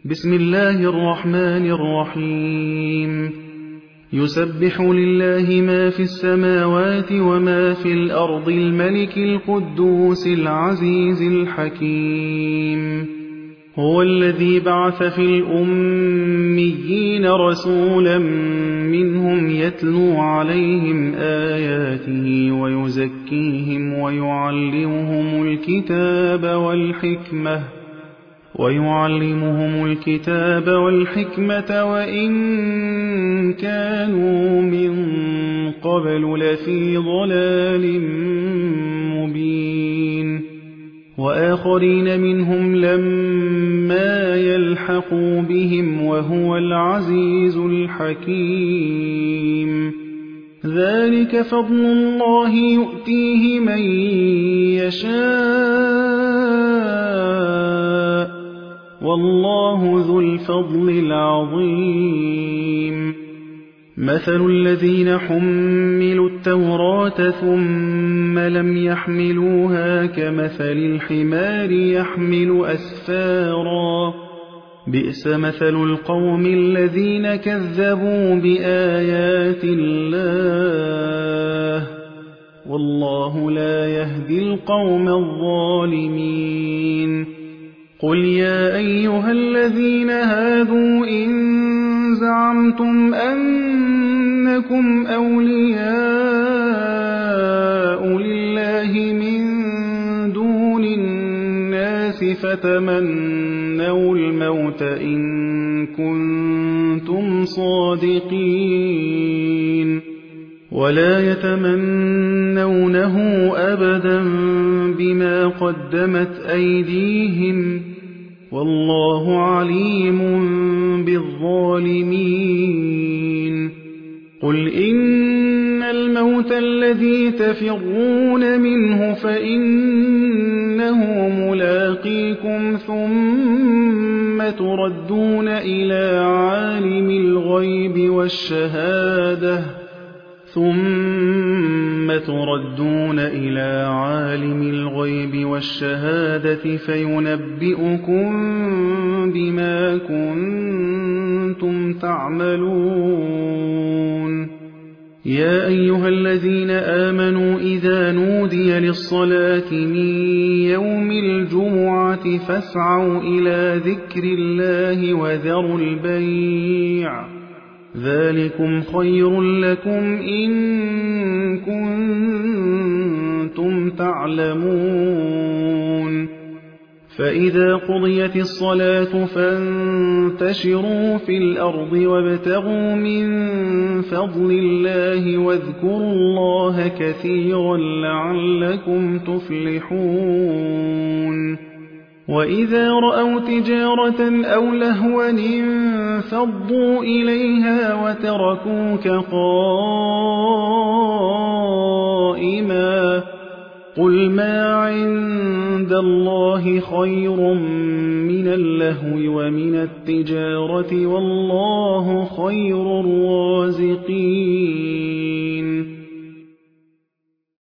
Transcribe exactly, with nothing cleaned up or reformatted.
بسم الله الرحمن الرحيم يسبح لله ما في السماوات وما في الأرض الملك القدوس العزيز الحكيم هو الذي بعث في الأميين رسولا منهم يتلو عليهم آياته ويزكيهم ويعلمهم الكتاب والحكمة ويعلمهم الكتاب والحكمة وإن كانوا من قبل لفي ضلال مبين وآخرين منهم لما يلحقوا بهم وهو العزيز الحكيم ذلك فضل الله يؤتيه من يشاء والله ذو الفضل العظيم مثل الذين حملوا التوراة ثم لم يحملوها كمثل الحمار يحمل أسفارا بئس مثل القوم الذين كذبوا بآيات الله والله لا يهدي القوم الظالمين قل يا أيها الذين هادوا إن زعمتم أنكم أولياء لله من دون الناس فتمنوا الموت إن كنتم صادقين ولا يتمنونه أبدا بما قدمت أيديهم والله عليم بالظالمين قل إن الموت الذي تفرون منه فإنه ملاقيكم ثم تردون إلى عالم الغيب والشهادة ثم تردون إلى عالم الغيب والشهادة فينبئكم بما كنتم تعملون يا أيها الذين آمنوا إذا نودي للصلاة من يوم الجمعة فاسعوا إلى ذكر الله وذروا البيع ذلكم خير لكم إن كنتم تعلمون فإذا قضيت الصلاة فانتشروا في الأرض وابتغوا من فضل الله واذكروا الله كثيرا لعلكم تفلحون وإذا رأوا تجارة أو لهوا انفضوا إليها وتركوك قائما قل ما عند الله خير من اللهو ومن التجارة والله خير الرازقين